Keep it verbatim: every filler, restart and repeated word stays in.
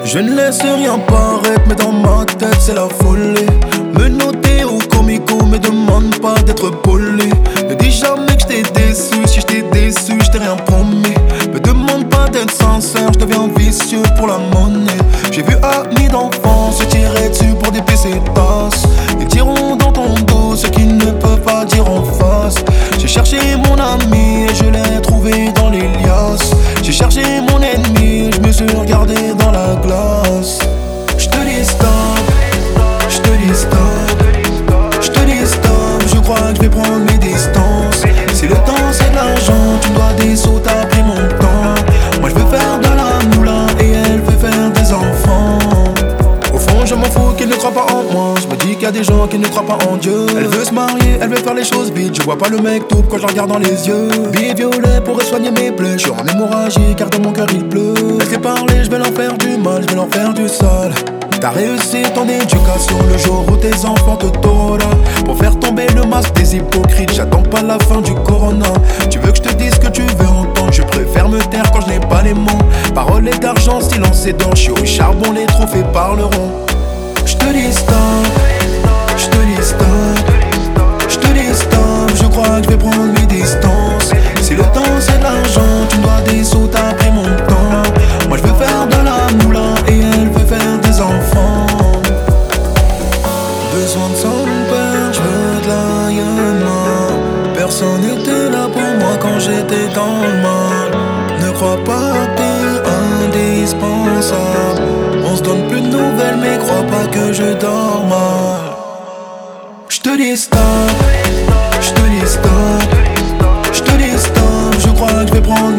Je ne laisse rien paraître, mais dans ma tête c'est la folie. Me noter au comico, me demande pas d'être poli. Ne dis jamais que j't'ai déçu, si j't'ai déçu, j't'ai rien promis. Me demande pas d'être sincère, j'deviens vicieux pour la monnaie. J'ai vu amis d'enfance se tirer dessus pour des P C tasses. Ils diront dans ton dos ce qu'ils ne peuvent pas dire en face. J'ai cherché mon ami et je l'ai trouvé dans les liasses. J'ai cherché mon ennemi, je me suis regardé dans la glace. J'te dis stop, j'te dis stop, j'te dis stop. Je crois que je vais prendre mes distances. Si le temps c'est de l'argent, tu dois des sauts, t'as pris mon temps. Moi je veux faire de la moula et elle veut faire des enfants. Au fond je m'en fous qu'elle ne croit pas en moi. Je me dis qu'il y a des gens qui ne croient pas en Dieu. Elle veut se marier, elle veut faire les choses vite. Je vois pas le mec tout quand je la regarde dans les yeux. Billet violet pourrait soigner mes plaies. Je suis en hémorragie car dans mon cœur il pleut. Laisse-les parler, je vais leur faire du mal, je vais leur faire du sale. T'as réussi ton éducation le jour où tes enfants te torolent. Pour faire tomber le masque des hypocrites, j'attends pas la fin du corona. Tu veux que je te dise ce que tu veux entendre, je préfère me taire quand je n'ai pas les mots. Parole et d'argent, silence et d'or, je suis au charbon, les trophées parleront. Je te dis stop, je te dis stop, je te dis stop. Je crois que je vais prendre mes distances. Si le temps c'est de l'argent, tu me dois des sous, t'as pris mon temps. Moi je veux faire de la moula et elle veut faire des enfants. Besoin de son père, je veux de l'aïeul. Personne n'était là pour moi quand j'étais dans le mal. Ne crois pas que t'es indispensable. On se donne plus de nouvelles mais crois pas que je dors mal. Je te dis stop, je te dis stop, je te dis stop. Je crois que je vais prendre